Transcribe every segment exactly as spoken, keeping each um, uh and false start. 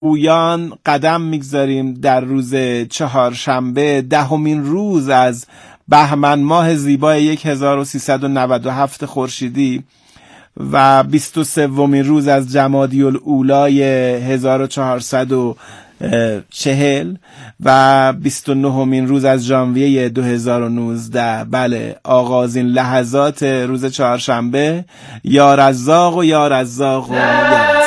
گویان قدم میگذاریم در روز چهارشنبه دهمین روز از بهمن ماه زیبای هزار و سیصد و نود و هفت خورشیدی و بیست و سومین روز از جمادی الاولی هزار و چهارصد و چهل و بیست و نهمین روز از ژانویه دو هزار و نوزده. بله، آغازین لحظات روز چهارشنبه. یا رزاق و یا رزاق و یا رزاق.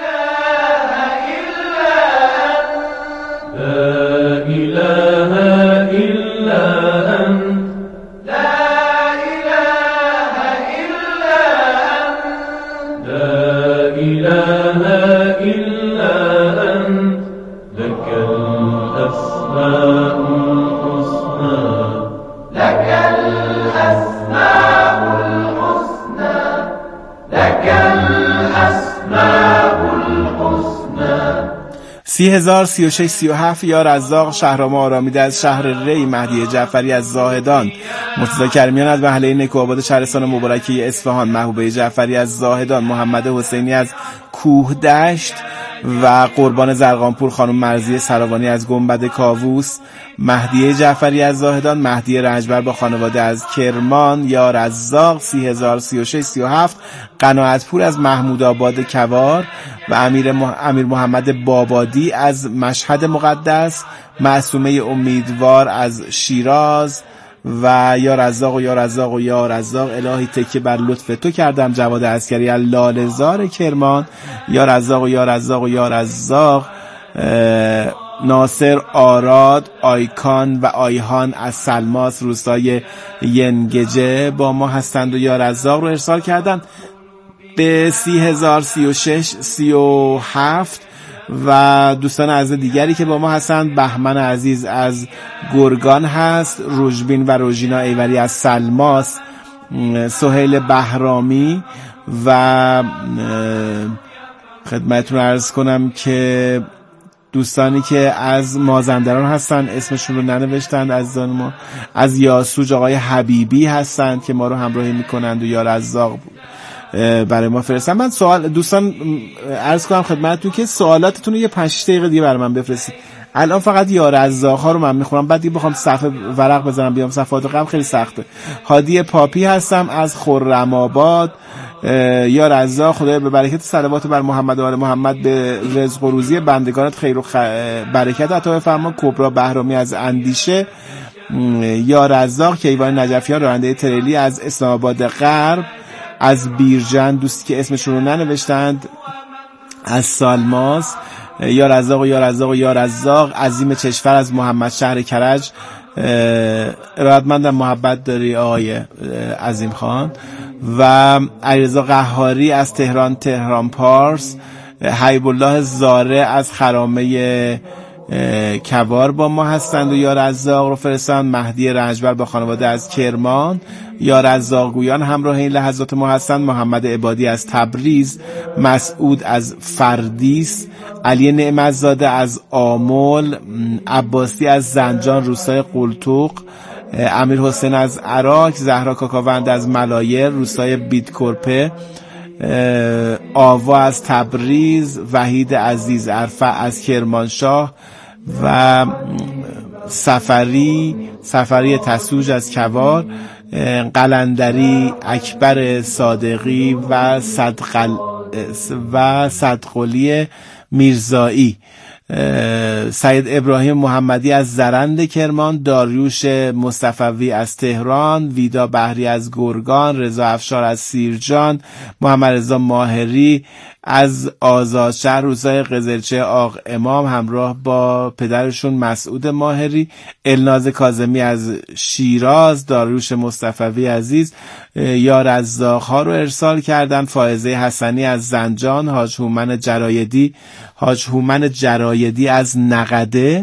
لا إله إلا أنت لا إله إلا أنت لا إله إلا أنت لك الأسماء الحسنى لك الأسماء الحسنى لك الأسماء الحسنى. سی هزار سی و شش سی و هفت. یا رزاق شهرام آرامیده از شهر ری، مهدی جعفری از زاهدان، مرتضی کریمیان از محله نکوآباد شهرستان مبارکه اصفهان، محبوبه جعفری از زاهدان، محمد حسینی از کوه دشت و قربان زرقانپور خانم مرضیه سراوانی از گنبد کاووس، مهدی جعفری از زاهدان، مهدی رنجبر با خانواده از کرمان. یا رزاق سی هزار سی و شش سی و هفت. قناعتپور از محمود آباد کوار و امیر, مح... امیر محمد بابادی از مشهد مقدس، معصومه امیدوار از شیراز. و یا رزاق و یا رزاق و یا رزاق الهی تکیه بر لطف تو کردم، جواد عسکری از لاله‌زار کرمان. یا رزاق و یا رزاق و یا رزاق ناصر آراد، آیکان و آیهان از سلماس روستای ینگجه با ما هستند و یا رزاق رو ارسال کردن به سی هزار سی و شش سی و هفت. و دوستان عزیز دیگری که با ما هستند، بهمن عزیز از گرگان هست، روژبین و روژینا ایوری از سلماس، سهیل بهرامی و خدمتتون عرض کنم که دوستانی که از مازندران هستن اسمشون رو ننوشتند عزیزان ما، از یاسوج آقای حبیبی هستند که ما رو همراهی میکنند و یا رزاق برای ما فرستن. من سوال دوستان عرض کنم خدمتتون که سوالاتتون رو یه پنج دقیقه دیگه برای من بفرستید. الان فقط یا رزاق ها رو من میخونم، بعد دیگه بخوام صفحه ورق بزنم بیام صفحات قبل خیلی سخته. هادی پاپی هستم از خرم آباد. یا رزاق خدای به برکت صلوات بر محمد و آل محمد به رزق و روزی بندگانت خیر و خ... برکت عطا فرما. کبرا بهرامی از اندیشه. یا رزاق کیوان نجفیان راننده تریلی از اسلام آباد غرب، از بیرجن دوستی که اسمشون رو ننوشتند از سالماس. یا رزاق و یا رزاق و یا رزاق عظیم چشفر از محمد شهر کرج. ارادتمندم، محبت داری آقای عظیم خان. و علیرضا قهاری از تهران تهران پارس. حبیب الله زاره از خرامه کوار با ما هستند و یا رزاق رو فرستند. مهدی رنجبر با خانواده از کرمان. یا رزاق گویان همراه این لحظات ما هستند. محمد عبادی از تبریز، مسعود از فردیس، علی نعمتزاده از آمل، عباسی از زنجان روستای قلتوق، امیر حسین از عراق، زهرا کاکاوند از ملایر روستای بیدکرپه، آوا از تبریز، وحید عزیز عرفه از کرمانشاه و سفری سفری تسوج از کوار، قلندری اکبر صادقی و صدقل و صدقلی میرزایی، سید ابراهیم محمدی از زرند کرمان، داریوش مصطفوی از تهران، ویدا بحری از گرگان، رضا افشار از سیرجان، محمد رضا ماهری از آزادشهر روستای قزلچه آق امام همراه با پدرشون مسعود ماهری، الناز کاظمی از شیراز، داریوش مصطفوی عزیز یا رزاق ها رو ارسال کردن. فائزه حسنی از زنجان، حاج هومن جرایدی حاج هومن جرایدی از نقده،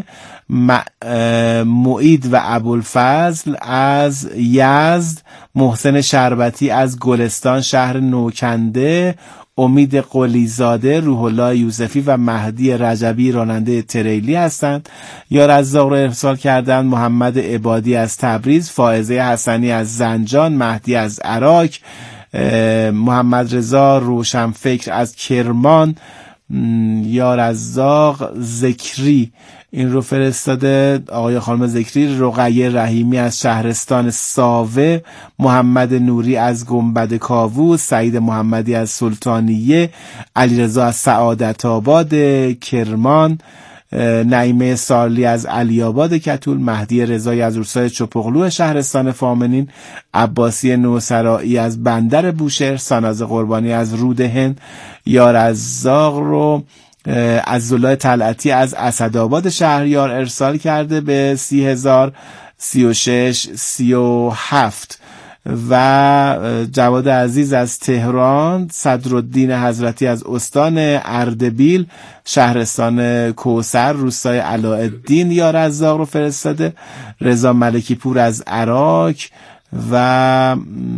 معید و ابوالفضل از یزد، محسن شربتی از گلستان شهر نوکنده، امید قلیزاده، روح الله یوسفی و مهدی رجبی راننده تریلی هستند. یا رزاق رو ارسال کردن محمد عبادی از تبریز، فائزه حسنی از زنجان، مهدی از عراق، محمد رضا روشنفکر از کرمان، یا رزاق ذکری این رو فرستاده. آقای خانم ذکری رقیه رحیمی از شهرستان ساوه، محمد نوری از گنبد کاووس، سعید محمدی از سلطانیه، علیرضا از سعادت آباد کرمان، نعیمه سارلی از علی آباد کتول، مهدی رضایی از روستای چپقلو شهرستان فامنین، عباسی نوسرایی از بندر بوشهر، ساناز قربانی از رود هند، یا رزاق رو عزالله طلعتی از اسدآباد شهریار ارسال کرده به سی هزار سی و شش سی و هفت. و جواد عزیز از تهران، صدرالدین حضرتی از استان اردبیل شهرستان کوثر روستای علاءالدین یا رزاق رو فرستاده. رضا ملکی پور از عراق و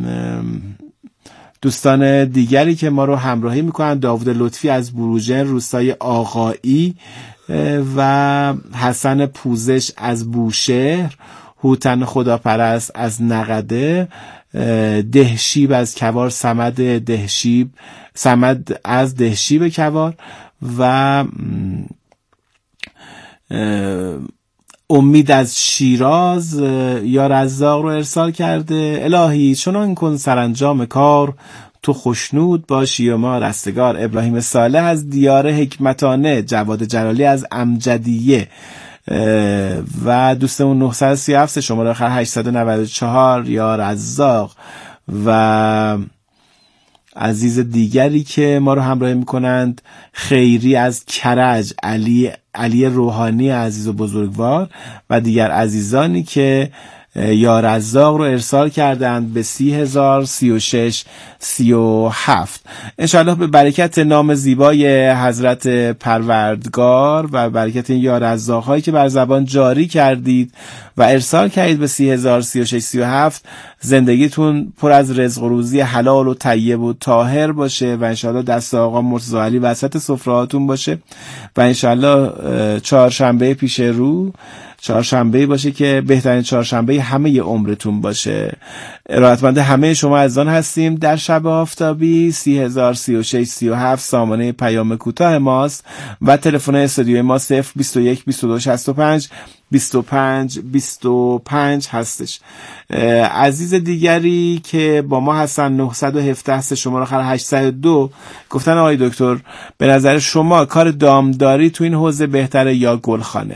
دوستان دیگری که ما رو همراهی میکنن، داوود لطفی از بروجرد روستای آقایی و حسن پوزش از بوشهر، هوتن خداپرست از نقده، دهشیب از کوار، صمد دهشیب صمد از دهشیب کوار و امید از شیراز یا رزاق رو ارسال کرده. الهی چنان کن سرانجام کار، تو خوشنود باشی و ما رستگار. ابراهیم صالح از دیار حکمتانه، جواد جلالی از امجدیه و دوستمون نهصد و سی و هفت شماره آخر هشتصد و نود و چهار یا رزاق. و عزیز دیگری که ما رو همراهی میکنند خیری از کرج، علی علی روحانی عزیز و بزرگوار و دیگر عزیزانی که یا رزاق رو ارسال کردند به سی هزار سی و شش سی و هفت. انشاءالله به برکت نام زیبای حضرت پروردگار و برکت این یا رزاق هایی که بر زبان جاری کردید و ارسال کردید به سی هزار سی و شش سی و هفت، زندگیتون پر از رزق و روزی حلال و طیب و طاهر باشه و انشاءالله دست آقا مرتضی علی وسط سفرهاتون باشه و انشاءالله چهارشنبه پیش رو چهارشنبه باشه که بهترین چهارشنبه همه عمرتون باشه. ارادتمند همه شما عزیزان هستیم. در شب آفتابی سی هزار سی و شش سی و هفت سامانه پیام کوتاه ماست و تلفن استودیوی ما صفر بیست و یک بیست و دو شصت و پنج بیست و پنج بیست و پنج هستش. عزیز دیگری که با ما هستن نهصد و هفده هست شماره آخر هشتصد و دو گفتن آقای دکتر به نظر شما کار دامداری تو این حوزه بهتره یا گلخانه؟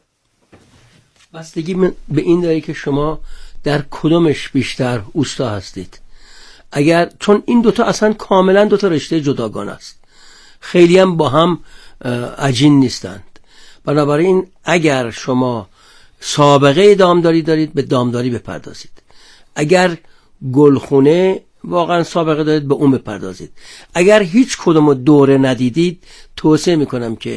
بستگی به این داره که شما در کدومش بیشتر اوستا هستید. اگر چون این دوتا اصلا کاملا دوتا رشته جداگانه است، خیلی هم با هم عجین نیستند. بنابراین اگر شما سابقه دامداری دارید به دامداری بپردازید، اگر گلخونه واقعا سابقه دارید به اون بپردازید. اگر هیچ کدوم دوره ندیدید توصیه میکنم که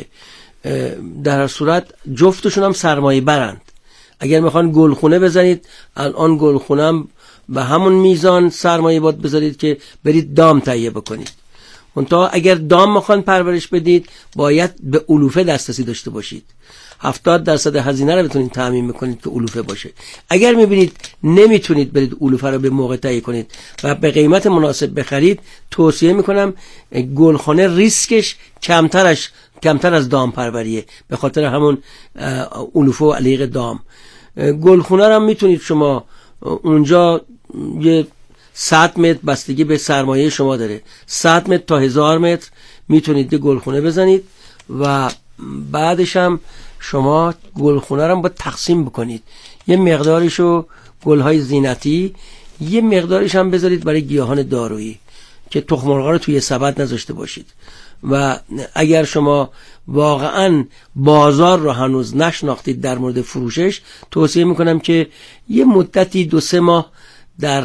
در هر صورت جفتشون هم سرمایه برند. اگر میخوان گلخونه بزنید الان گلخونه هم به همون میزان سرمایه باید بذارید که برید دام تهیه بکنید. منتها اگر دام میخوان پرورش بدید باید به علوفه دسترسی داشته باشید. هفتاد درصد هزینه رو بتونید تامین میکنید که علوفه باشه. اگر میبینید نمیتونید برید علوفه رو به موقع تهیه کنید و به قیمت مناسب بخرید، توصیه میکنم گلخانه ریسکش کمترش کمتر از دام پروریه، به خاطر همون علوفه و علیق دام. گلخونه رو هم میتونید شما اونجا یه صد متر بستگی به سرمایه شما داره، صد متر تا هزار متر میتونید گلخونه بزنید و بعدش هم شما گلخونه رو هم باید تقسیم بکنید. یه مقدارشو گلهای زینتی، یه مقدارش هم بذارید برای گیاهان دارویی که تخم مرغا رو توی سبد نذاشته باشید. و اگر شما واقعا بازار رو هنوز نشناختید در مورد فروشش، توصیه میکنم که یه مدتی دو سه ماه در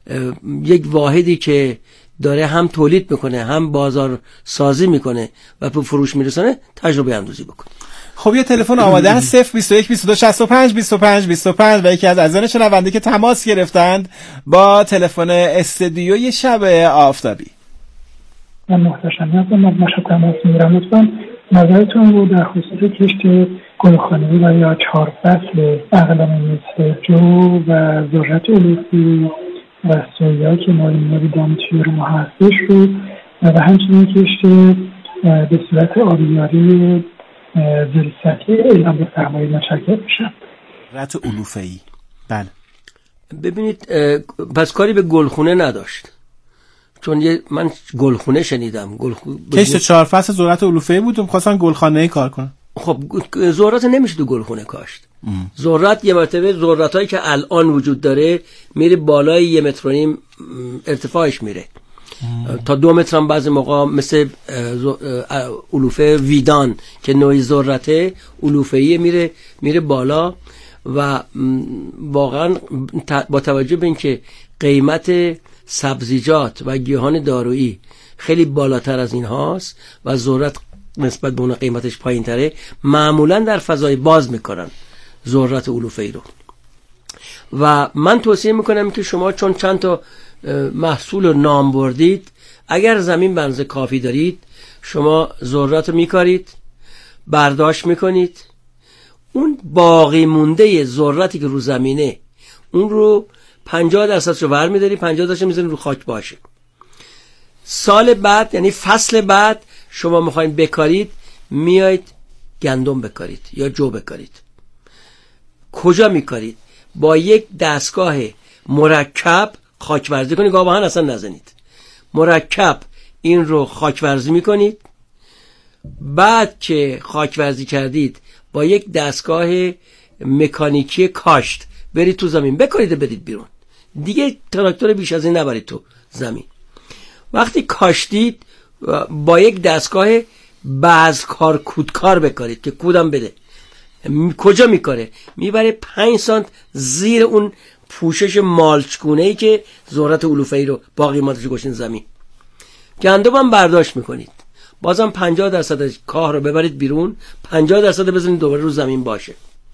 یک واحدی که داره هم تولید میکنه هم بازار سازی میکنه و به فروش میرسونه تجربه اندوزی بکنید. خب یه تلفن آماده هست صفر بیست و یک بیست و دو شصت و پنج بیست و پنج بیست و پنج و یکی از عزیزان شنونده که تماس گرفتند با تلفن استدیوی شب آفتابی. من محتشم هستم، از مشهد تماس میگیرم. لطفاً نظرتون رو در خصوص کشت گلخانه‌ای و یا چهار فصل اقلام نصف جو و ذرت علوفی و سویا که مورد دام توی رو هستش رو و همچنین کشت به صورت آبیاری زیر سطحی اعلام بفرمایید. متشکرم میشم. ذرات علوفه‌ای. بله. ببینید پس کاری به گلخونه نداشت، چون یه من گلخونه شنیدم. گلخونه کشت چهار فصل ذرات علوفه‌ای بود، می‌خواستن گلخانه‌ای کار کنن. خب ذرات نمیشه تو گلخونه کاشت. ذرات یه مرتبه ذراتایی که الان وجود داره میره بالای یه متر و نیم ارتفاعش میره ام. تا دو متر هم بعضی موقع، مثل علوفه ویدان که نوعی ذرته علوفه‌ای میره میره بالا. و واقعا با توجه به اینکه قیمت سبزیجات و گیاهان دارویی خیلی بالاتر از این هاست و ذرت نسبت به اون قیمتش پایین تره، معمولا در فضای باز میکنن ذرات علوفه‌ای رو. و من توصیه میکنم که شما چون چند تا محصول رو نام بردید، اگر زمین به اندازه کافی دارید، شما ذرات رو میکارید، برداشت میکنید، اون باقی مونده ذراتی که رو زمینه اون رو پنجاه درصدش رو ور می‌داری، پنجاه درصدش می‌ذارید رو خاک باشه. سال بعد یعنی فصل بعد شما می‌خواید بکارید، میایید گندم بکارید یا جو بکارید. کجا میکارید؟ با یک دستگاه مرکب خاکورزی کنید، گاهن اصلا نزنید. مرکب این رو خاکورزی میکنید. بعد که خاکورزی کردید با یک دستگاه مکانیکی کاشت برید تو زمین بکارید و بدید بیرون. دیگه تراکتور بیش از این نبرید تو زمین. وقتی کاشتید با یک دستگاه بزکار کودکار بکارید که کودم بده. کجا میکاره؟ میبره پنج سانت زیر اون پوشش مالچگونه‌ای که ذرات علوفه‌ای رو باقی مانده‌اش گوشین زمین. گندم هم برداشت میکنید، بازم پنجاه درصد کاه رو ببرید بیرون، پنجاه درصد بزنید دوباره رو زمین باشه.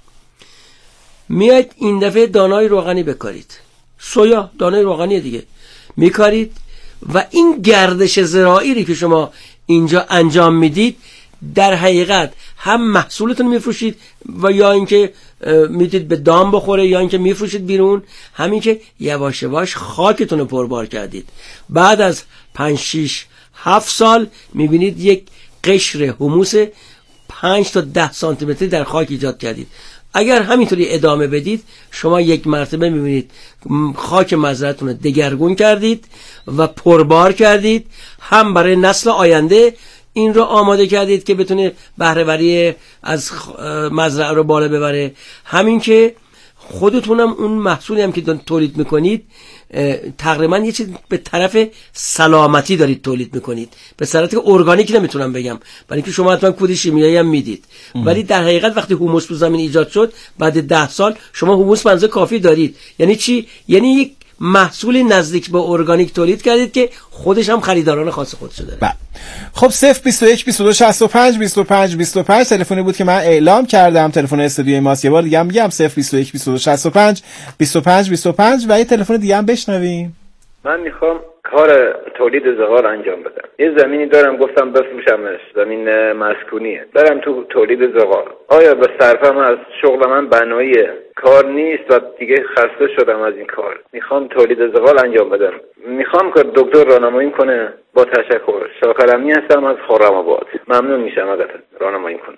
میایید این دفعه دانای روغنی بکارید، سویا دانای روغنی دیگه میکارید و این گردش زراعی که شما اینجا انجام میدید در حقیقت هم محصولتون میفروشید و یا اینکه میدید به دام بخوره یا اینکه میفروشید بیرون، همین که یواش یواش خاکتون رو پربار کردید. بعد از پنج شش هفت سال میبینید یک قشر هوموس پنج تا ده سانتی متری در خاک ایجاد کردید. اگر همینطوری ادامه بدید شما یک مرتبه میبینید خاک مزرعتون رو دگرگون کردید و پربار کردید، هم برای نسل آینده این رو آماده کردید که بتونه بهره‌وری از مزرعه رو بالا ببره، همین که خودتونم اون محصولی هم که تولید میکنید تقریبا یه چیز به طرف سلامتی دارید تولید میکنید، به صورت که ارگانیک نمیتونم بگم برای اینکه شما حتما کود شیمیایی هم میدید، ولی در حقیقت وقتی هوموس تو زمین ایجاد شد بعد ده سال شما هوموس بنزه کافی دارید. یعنی چی؟ یعنی یک محصول نزدیک به ارگانیک تولید کردید که خودش هم خریداران خاص خودش داره. با. خب صفر بیست و یک بیست و دو شصت و پنج بیست و پنج بیست و پنج تلفنی بود که من اعلام کردم، تلفن استودیوی ماست. یه بار دیگه هم میگم صفر بیست و یک بیست و دو شصت و پنج بیست و پنج بیست و پنج و یه تلفن دیگه هم بشنویم. من میخوام کار تولید زغال انجام بدم. یه زمینی دارم گفتم بفروشمش، زمین مسکونیه، دارم تو تولید زغال. آیا به صرفم از شغل من بنایی کار نیست و دیگه خسته شدم از این کار، میخوام تولید زغال انجام بدم. میخوام که دکتر راهنمایی کنه. با تشکر. شاکر امینی هستم از خرم‌آباد. ممنون میشم اگر راهنمایی کنه.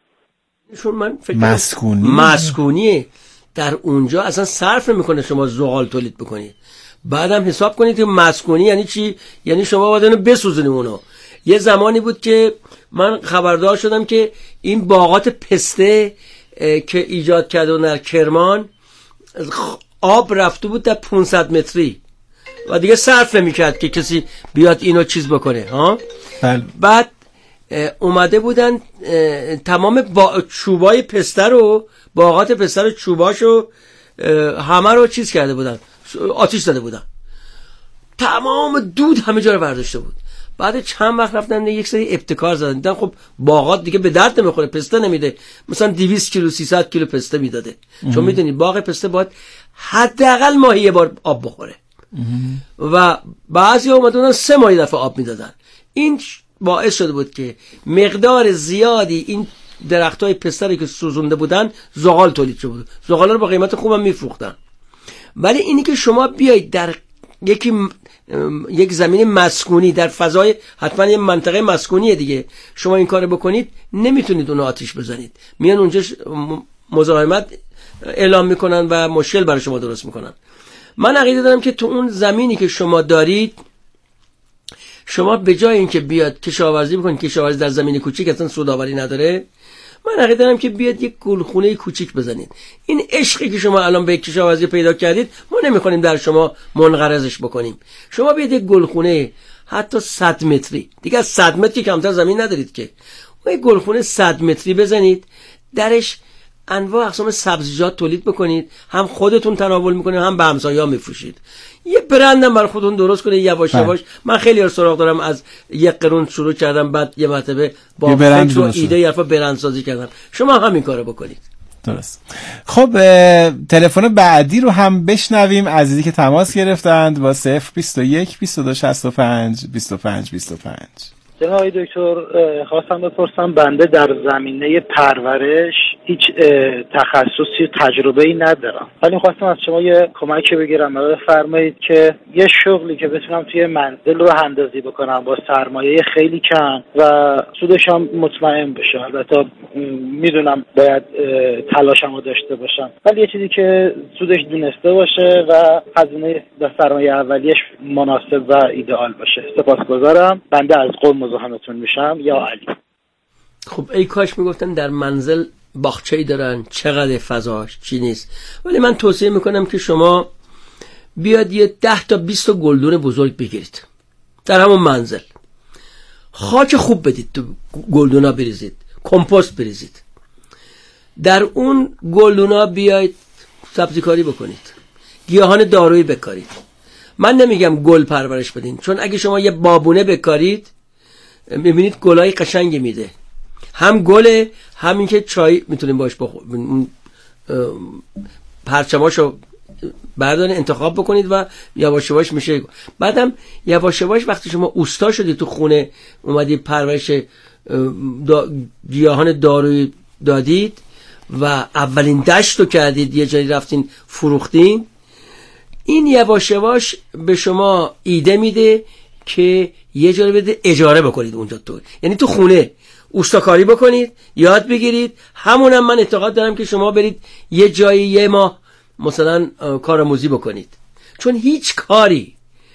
چون من فکر مسکونی مسکونی در اونجا اصلا صرف نمیکنه شما زغال تولید بکنید. بعدم حساب کنید که مسکونی یعنی چی؟ یعنی شما باید اونو بسوزونید. اونو یه زمانی بود که من خبردار شدم که این باغات پسته که ایجاد کرده در کرمان آب رفته بود در پانصد متری و دیگه صرف نمی‌کرد که کسی بیاد اینو چیز بکنه ها. بل. بعد اومده بودن تمام با چوبای پسته رو، باغات پسته رو، چوباشو همه رو چیز کرده بودن، آتیش زده بودن، تمام دود همه جا رو برداشته بود. بعد چند وقت رفتن یک سری ابتکار زدن، دیدن خب باغات دیگه به درد نمیخوره، پسته نمیده، مثلا دویست کیلو سیصد کیلو پسته میداده، چون میدونید باغ پسته باید حداقل ماهی یه بار آب بخوره و بعضی اومدن سه ماهی دفعه آب میدادن. این باعث شده بود که مقدار زیادی این درختای پسته که سوزونده بودن زغال تولید شده بود. زغال رو با قیمت خوبم میفروختن. ولی اینی که شما بیایید در یکی یک زمین مسکونی در فضای حتما یه منطقه مسکونیه دیگه، شما این کارو بکنید نمیتونید اونو آتیش بزنید، میان اونجا مزاحمت اعلام میکنن و مشکل برای شما درست میکنن. من عقیده دارم که تو اون زمینی که شما دارید، شما به جای اینکه بیاد کشاورزی بکنید، کشاورزی در زمین کوچیک اصلا سودآوری نداره، من عقیده دارم که بیاد یک گلخونه کوچیک بزنید. این عشقی که شما الان به کشاورزی پیدا کردید ما نمیخوایم در شما منقرضش بکنیم. شما بیاد یک گلخونه حتی صد متری، دیگه از صد متری کمتر زمین ندارید که، اون یک گلخونه صد متری بزنید، درش انواع اقسام سبزیجات تولید بکنید، هم خودتون تناول میکنید هم به همسایه‌ها میفروشید. یه برند هم برای خودتون درست کنید یواش یواش. من خیلی سراغ دارم، از یک قرون شروع کردم، بعد یه مرتبه با فکر و ایده یافا برندسازی کردم. شما همین کارو بکنید. درست. خب تلفن بعدی رو هم بشنویم. عزیزی که تماس گرفتند با صفر بیست و یک بیست و دو شصت و پنج بیست و پنج بیست و پنج. جناب دکتر، خواستم بپرسم، بنده در زمینه پرورش هیچ تخصصی تجربه‌ای ندارم، ولی خواستم از شما یه کمکی بگیرم. بفرمایید که یه شغلی که بتونم توی منزل رو اندازی بکنم با سرمایه خیلی کم و سودش هم مطمئن بشه. البته میدونم باید تلاشمو داشته باشم، ولی یه چیزی که سودش دونسته باشه و هزینه و سرمایه اولیش مناسب و ایدئال باشه. سپاسگزارم. بنده از قم مزاحمتون میشم. یا علی. خب ای کاش میگفتن در منزل باغچه‌ای دارن، چقدر فضاش چی نیست. ولی من توصیه میکنم که شما بیاد یه ده تا بیست تا گلدون بزرگ بگیرید در همون منزل، خاک خوب بدید تو گلدونا بریزید، کمپوست بریزید، در اون گلدونا بیاید سبزی کاری بکنید، گیاهان دارویی بکارید. من نمیگم گل پرورش بدین، چون اگه شما یه بابونه بکارید میبینید گلای قشنگی میده، هم گله هم این که چای میتونیم باش بخوریم، پرچماشو بردارین انتخاب بکنید و یواش یواش میشه. بعدم یواش یواش وقتی شما اوستا شدید تو خونه اومدی پرورش دا گیاهان دارویی دادید و اولین دشت رو کردید، یه جایی رفتین فروختین، این یواش یواش به شما ایده میده که یه جایی بده اجاره بکنید اونجا تو، یعنی تو خونه اوستاکاری بکنید، یاد بگیرید. همونم من اعتقاد دارم که شما برید یه جایی یه ماه مثلا کارآموزی بکنید، چون هیچ کاری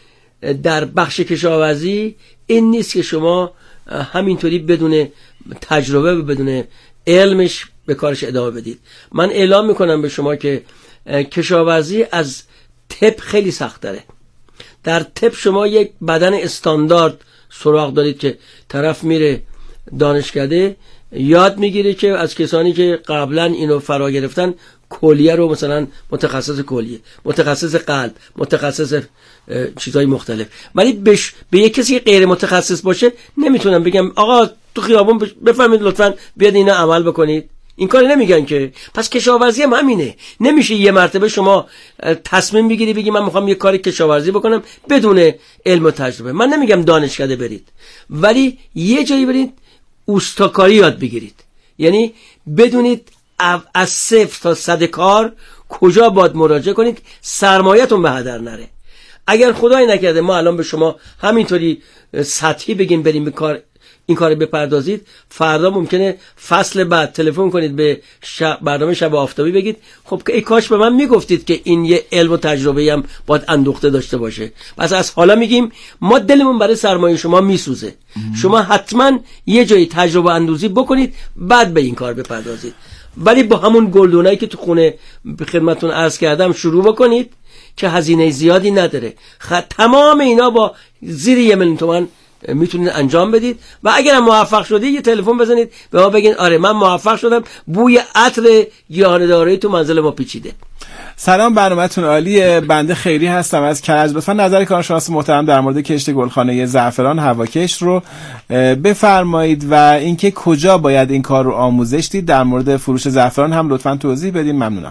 در بخش کشاورزی این نیست که شما همینطوری بدون تجربه و بدون علمش به کارش ادامه بدید. من اعلام میکنم به شما که کشاورزی از تپ خیلی سخت داره. در تپ شما یک بدن استاندارد سراغ دارید که طرف میره دانشکده یاد میگیره که از کسانی که قبلا اینو فرا گرفتن، کلیه رو مثلا متخصص کلیه، متخصص قلب، متخصص چیزهای مختلف. ولی بش... به یک کسی غیر متخصص باشه نمیتونم بگم آقا تو خیابون بفهمید لطفاً بیاد اینا عمل بکنید، این کاری نمیگن که. پس کشاورزی هم همینه، نمیشه یه مرتبه شما تصمیم بگیری بگی من میخوام یه کاری کشاورزی بکنم بدون علم و تجربه. من نمیگم دانشکده برید، ولی یه جایی برید اوستاکاری یاد بگیرید، یعنی بدونید از صفر تا صد کار کجا باید مراجعه کنید، سرمایه‌تون به هدر نره. اگر خدای نکرده ما الان به شما همینطوری سطحی بگیم بریم به کار این کار بپردازید، فردا ممکنه فصل بعد تلفن کنید به شب برنامه شب آفتابی بگید خب ای کاش به من میگفتید که این یه علم و تجربه هم باید اندوخته داشته باشه. پس از حالا میگیم ما دلمون برای سرمایه شما میسوزه، شما حتما یه جایی تجربه اندوزی بکنید بعد به این کار بپردازید. ولی با همون گلدونایی که تو خونه به خدمتتون عرض کردم شروع بکنید که هزینه زیادی نداره. خ... تمام اینا با زیر یه میلیون تومان میتونید انجام بدید و اگر موفق شدید یه تلفن بزنید به ما بگین آره من موفق شدم، بوی عطر گیاهان دارویی تو منزل ما پیچیده. سلام، برنامه‌تون عالیه. بنده خیری هستم از کرج. لطفا نظر کارشناس محترم در مورد کشت گلخانه زعفران هواکش رو بفرمایید و اینکه کجا باید این کار رو آموزش دید. در مورد فروش زعفران هم لطفا توضیح بدین، ممنونم.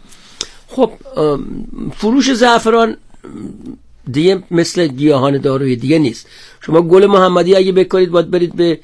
خب فروش زعفران دیگه مثل گیاهان دارویی دیگه نیست. شما گل محمدی اگه بکارید باید برید به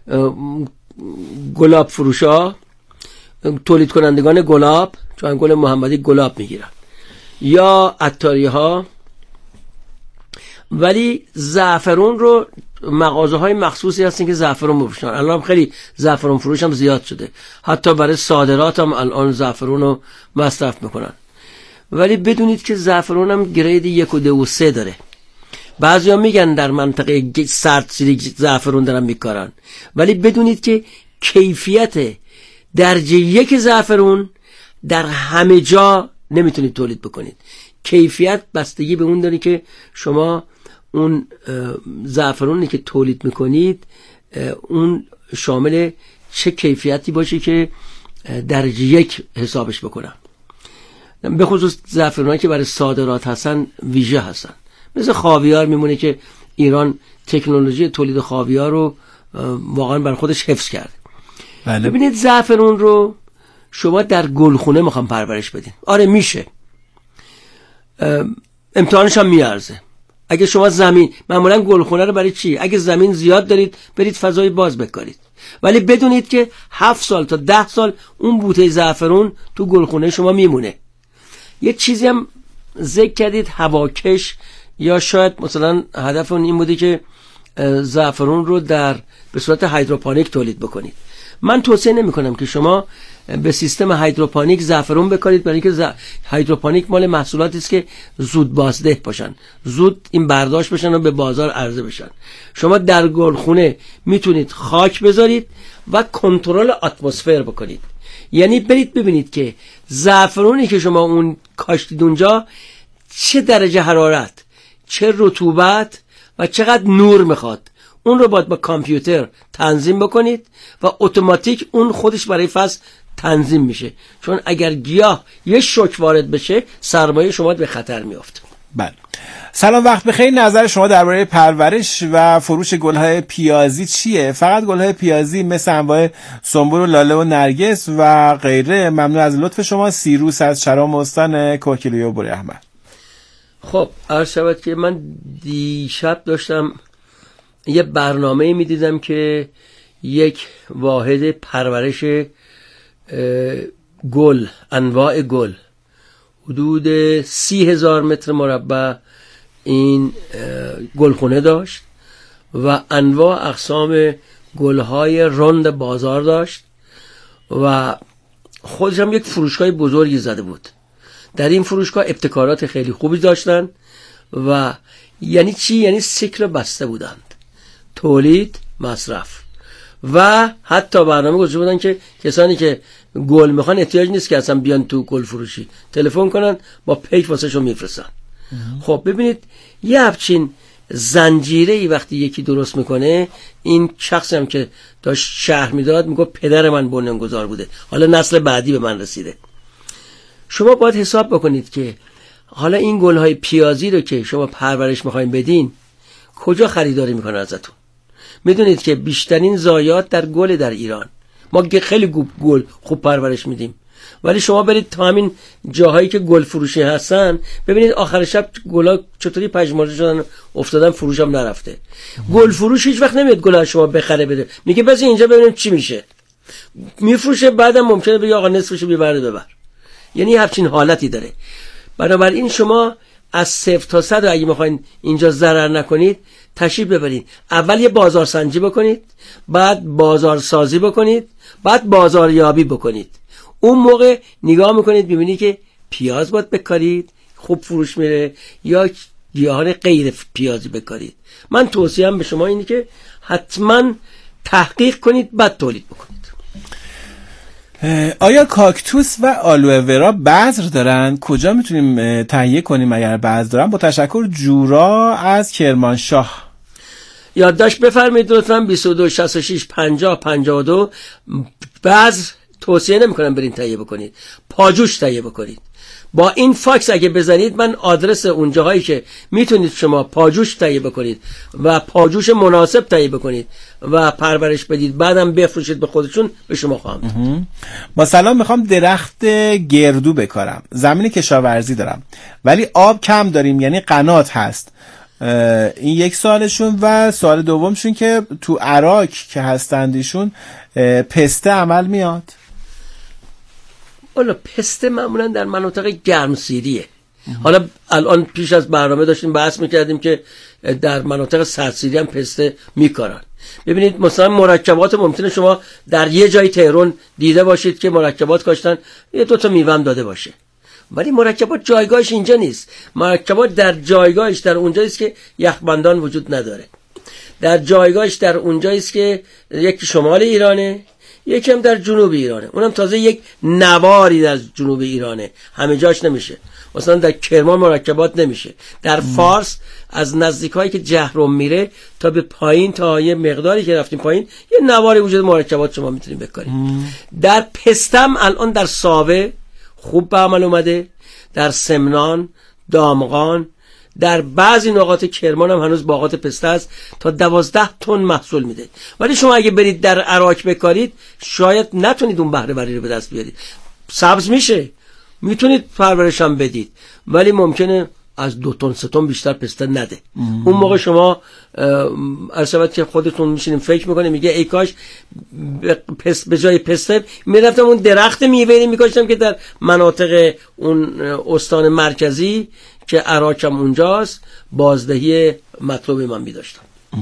گلاب فروشا، تولید کنندگان گلاب، چون گل محمدی گلاب میگیرن، یا عطاری ها. ولی زعفرون رو مغازه های مخصوصی هستن که زعفرون میفروشن. الان خیلی زعفرون فروش هم زیاد شده، حتی برای صادرات هم الان زعفرون رو مصرف میکنن. ولی بدونید که زعفرون هم گرید یک و دو و سه داره. بعضی ها میگن در منطقه سرد سیری زعفرون دارن میکارن، ولی بدونید که کیفیت درجه یک زعفرون در همه جا نمیتونید تولید بکنید. کیفیت بستگی به اون داره که شما اون زعفرونی که تولید میکنید اون شامل چه کیفیتی باشه که درجه یک حسابش بکنم. به خصوص زعفرونایی که برای صادرات هستن ویژه هستن. مثل خاویار میمونه که ایران تکنولوژی تولید خاویار رو واقعا بر خودش حفظ کرده. بله. ببینید زعفرون رو شما در گلخونه میخوام پرورش بدین. آره میشه، امتحانش هم میارزه. اگه شما زمین، معمولا گلخونه رو برای چی؟ اگه زمین زیاد دارید برید فضای باز بکارید، ولی بدونید که هفت سال تا ده سال اون بوته زعفرون تو گلخونه شما میمونه. یه چیزی هم ذکر کردید هواکش، یا شاید مثلا هدف اون این بوده که زعفرون رو در به صورت هیدروپونیک تولید بکنید. من توصیه نمی کنم که شما به سیستم هیدروپونیک زعفرون بکارید، برای اینکه ز... هیدروپونیک مال محصولاتی است که زود بازده باشن، زود این برداشت بشن و به بازار عرضه بشن. شما در گلخونه میتونید خاک بذارید و کنترل اتمسفر بکنید. یعنی برید ببینید که زعفرونی که شما اون کاشتید اونجا چه درجه حرارت، چه رطوبت و چقدر نور میخواد. اون رو باید با کامپیوتر تنظیم بکنید و اتوماتیک اون خودش برای فصل تنظیم میشه، چون اگر گیاه یه شوک وارد بشه سرمایه شما به خطر میافته. بله. سلام، وقت بخیر. نظر شما درباره پرورش و فروش گل‌های پیازی چیه؟ فقط گل‌های پیازی مثل انواع سنبل و لاله و نرگس و غیره؟ ممنون از لطف شما. سیروس از شرام استان کوکیلوی و بوری احمد. خب عرض شود که من دیشب داشتم یه برنامه می دیدم که یک واحد پرورش گل، انواع گل، حدود سی هزار متر مربع این گلخونه داشت و انواع اقسام گلهای رند بازار داشت و خودش هم یک فروشگاه بزرگی زده بود. در این فروشگاه ابتکارات خیلی خوبی داشتن و یعنی چی؟ یعنی سیکل بسته بودند، تولید، مصرف، و حتی برنامه گذاشته بودن که کسانی که گل میخوان احتیاج نیست که اصلا بیان تو گل فروشی، تلفن کنن با پیک واسه شون میفرستن. خب ببینید یه همچین زنجیره‌ای وقتی یکی درست میکنه، این شخصی هم که داشت شرح میداد میگه پدر من بنیانگذار بوده، حالا نسل بعدی به من رسیده. شما باید حساب بکنید که حالا این گل‌های پیازی رو که شما پرورش میخواین بدین کجا خریداری میکنن ازتون؟ میدونید که بیشترین ضایعات در گل در ایران. ما خیلی گل خوب پرورش میدیم، ولی شما برید تا همین جاهایی که گل فروشی هستن ببینید آخر شب گلا چطوری پژمرده شدن افتادن، فروش هم نرفته. گل فروش هیچ وقت نمیاد گلا شما بخره بده، میگه بس اینجا ببینیم چی میشه، میفروشه، بعدم ممکنه بگه آقا نصفشو ببر ببر. یعنی همچین حالتی داره. بنابراین شما از صفر تا صد اگه میخواین اینجا ضرر نکنید تشریف ببرید، اول یه بازار سنجی بکنید، بعد بازار سازی بکنید، بعد بازاریابی بکنید. اون موقع نگاه میکنید ببینید که پیاز باید بکارید خوب فروش میره یا گیاهان غیر پیازی بکارید. من توصیهم به شما اینه که حتما تحقیق کنید بعد تولید بکنید. آیا کاکتوس و آلوه ورا بذر دارن؟ کجا میتونیم تهیه کنیم اگر بذر دارن؟ با تشکر، جورا از کرمانشاه. یادداشت بفرمایید لطفاً بیست و دو شصت و شش پنجاه پنجاه و دو. بذر توصیه نمی‌کنم برین تهیه بکنید، پاجوش تهیه بکنید. با این فاکس اگه بزنید من آدرس اون جاهایی که میتونید شما پاجوش تهیه بکنید و پاجوش مناسب تهیه بکنید و پرورش بدید بعدم بفروشید به خودشون به شما خواهم داد. با سلام، میخوام درخت گردو بکارم، زمین کشاورزی دارم ولی آب کم داریم، یعنی قنات هست. این یک سوالشون. و سوال دومشون که تو عراق که هستند ایشون پسته عمل میاد؟ والا پسته معمولا در مناطق گرمسیریه، حالا الان پیش از برنامه داشتیم بحث میکردیم که در مناطق سردسیری هم پسته میکارن. ببینید مثلا مرکبات ممکنه شما در یه جای تهران دیده باشید که مرکبات کاشتن یه دو تا میوه هم داده باشه، ولی مرکبات جایگاهش اینجا نیست. مرکبات در جایگاهش در اونجایی است که یخبندان وجود نداره، در جایگاهش در اونجایی است که یکی شمال ایرانه، یکی هم در جنوب ایرانه، اونم تازه یک نواری در جنوب ایرانه، همه جاش نمیشه. مثلا در کرمان مرکبات نمیشه. در فارس از نزدیکایی که جهرم میره تا به پایین، تا یه مقداری که رفتیم پایین، یه نواری وجود مرکبات شما میتونید بکارید. در پستم الان در ساوه خوب به عمل اومده، در سمنان، دامغان، در بعضی نقاط کرمان هم هنوز باغات پسته است تا دوازده تن محصول میده. ولی شما اگه برید در عراق بکارید شاید نتونید اون بهره وری رو به دست بیارید. سبز میشه، میتونید پرورش هم بدید، ولی ممکنه از دو تن سه تن بیشتر پسته نده. ام. اون موقع شما ارسبت که خودتون میشینیم فکر میکنه میگه ای کاش پس به جای پسته میرفتم اون درخت میوه میکاشتم که در مناطق اون استان مرکزی که عراق هم اونجاست بازدهی مطلوب من میداشتم.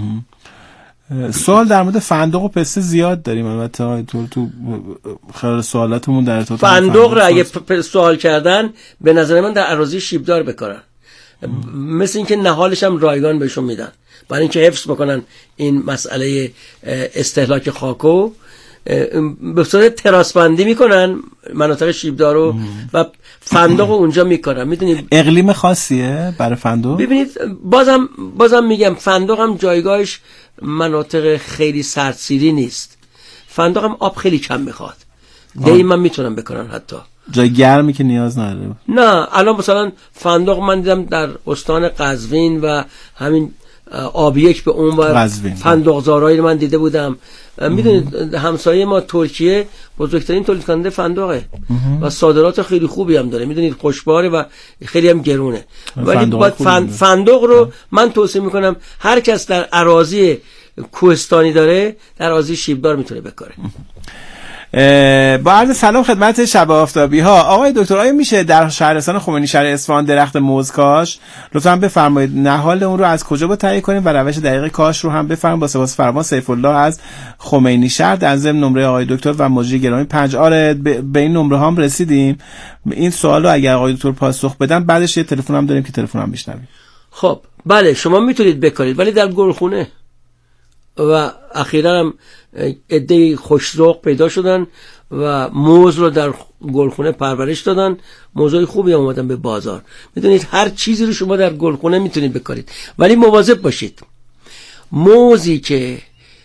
سوال در مورد فندق و پسته زیاد داریم البته تو تو خیلی سوالاتمون در ارتباط فندق رو اگه پ- سوال کردن به نظر من در اراضی شیبدار بکارن، مثل اینکه نهالش هم رایگان بهشون میدن برای اینکه حفظ بکنن این مسئله استهلاک خاکو، به صورت تراس بندی میکنن مناطق شیبدار رو و فندق رو اونجا میکنن. میدونید اقلیم خاصیه برای فندق؟ ببینید بازم بازم میگم فندق هم جایگاهش مناطق خیلی سردسیری نیست. فندق هم آب خیلی کم میخواد، دائما میتونن بکنن، حتی جای گرمی که نیاز نداره. نه الان مثلا فندق من دیدم در استان قزوین و همین آبیک به اون و فندقزارایی رو من دیده بودم. میدونید همسایه ما ترکیه بزرگترین تولید کننده فندقه و صادرات خیلی خوبی هم داره. میدونید خوشباره و خیلی هم گرونه، ولی باید فند... فندق رو من توصیه میکنم هر کس در اراضی کوهستانی داره در اراضی شیبدار میتونه بکاره. با عرض سلام خدمت شب آفتابی ها. آقای دکتر آیا میشه در شهرستان خمینی شهر اصفهان درخت موز کاش؟ لطفا بفرمایید نهال اون رو از کجا با تهیه کنیم و روش دقیق کاش رو هم بفرمایید. با سپاس فرمان سیف الله از خمینی شهر. در ضمن نمره آقای دکتر و مجری گرامی پنج. آره به این نمره هم رسیدیم. این سوالو اگر آقای دکتر پاسخ بدن بعدش یه تلفن هم داریم که تلفن هم بشنویم. خب بله شما میتونید بکارید، ولی در گلخونه. و اخیراً هم عده‌ای خوش‌ذوق پیدا شدن و موز رو در گلخونه پرورش دادن، موزای خوبی اومدن به بازار. میدونید هر چیزی رو شما در گلخونه میتونید بکارید، ولی مواظب باشید. موزی که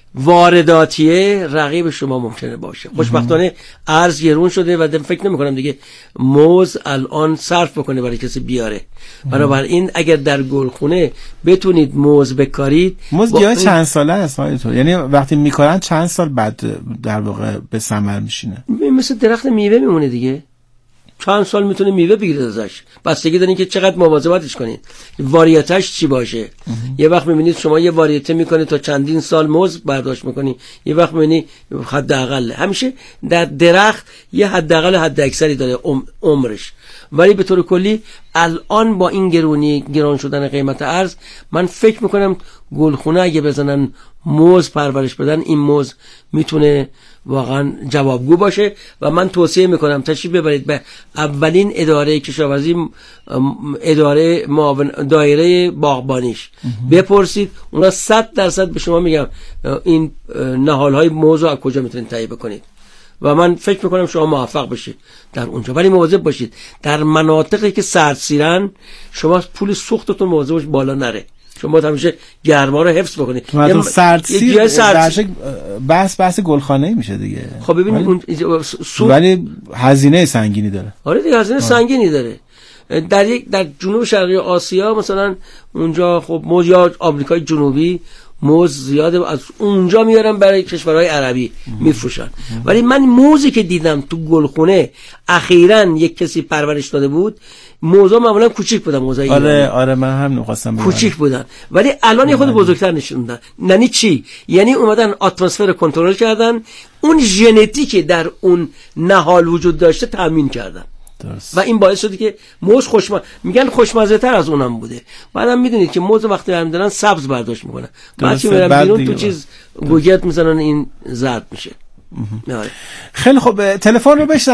وارداتیه رقیب شما ممکنه باشه. خوشبختانه ارز گرون شده و فکر نمی کنم دیگه موز الان صرف بکنه برای کسی بیاره. بنابراین اگر در گلخونه بتونید موز بکارید. موز گیاه چند ساله است آقای تو؟ یعنی وقتی میکارن چند سال بعد در واقع به ثمر میشینه؟ مثل درخت میوه میمونه دیگه، چند سال میتونه میوه بگیره ازش. بستگی داره که چقدر مواظبتش کنید، واریتش چی باشه. یه وقت میبینید شما یه واریته میکنه تا چندین سال موز برداشت میکنی، یه وقت میبینی حداقل. همیشه در درخت یه حداقل حد اکثری داره عمرش، ولی به طور کلی الان با این گرونی گران شدن قیمت ارز من فکر میکنم گلخونه اگه بزنن موز پرورش بدن این موز میتونه واقعا جوابگو باشه. و من توصیه میکنم تشریف ببرید به اولین اداره کشاورزی، اداره معاون دایره باغبانیش، بپرسید اونا صد درصد به شما میگم این نهالهای موز رو از کجا میتونید تهیه بکنید و من فکر میکنم شما موفق بشید در اونجا. ولی مواظب باشید در مناطقی که سردسیرن شما پول سوختتون مواظب باشید بالا نره. شما همیشه گرما رو حفظ بکنید. مثلا سردسیر درش بحث بحث گلخانه‌ای میشه دیگه. خب ببینید اون سو... ولی هزینه سنگینی داره. آره دیگه هزینه سنگینی داره. در یک در جنوب شرقی آسیا مثلا اونجا خب موز یا آمریکای جنوبی موز زیاده، از اونجا میارن برای کشورهای عربی میفروشن. ولی من موزی که دیدم تو گلخونه اخیراً یک کسی پرورش داده بود، موزا معمولا کوچیک بودن، موزای آره ایرانی. آره من هم می‌خواستم بگم کوچیک بودن، ولی الان یه خود بزرگتر نشوندن. یعنی چی؟ یعنی اومدن اتمسفر کنترل کردن، اون ژنتیکی در اون نهال وجود داشته تامین کردن. درست. و این باعث شده که موز خوشمزه، میگن خوشمزه تر از اونم بوده. بعدم میدونید که موز وقتی برمی‌دارن سبز برداشت میکنن، بعد چی میرن بیرون تو چیز گوگت میزنن این زرد میشه. خیلی خوب، تلفن رو بشنویم.